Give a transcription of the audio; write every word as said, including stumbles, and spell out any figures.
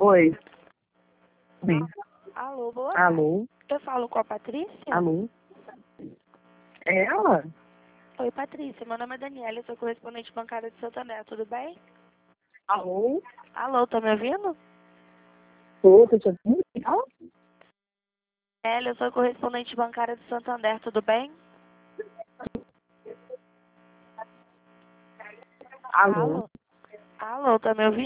Oi. Sim. Alô, boa Alô? tarde. Eu falo com a Patrícia? Alô? É ela? Oi, Patrícia. Meu nome é Daniela, eu sou correspondente bancária de Santander, tudo bem? Alô? Alô, tá me ouvindo? Tô, tô te ouvindo? Alô? Ela, eu sou correspondente bancária de Santander, tudo bem? Alô? Alô? Alô, tá me ouvindo?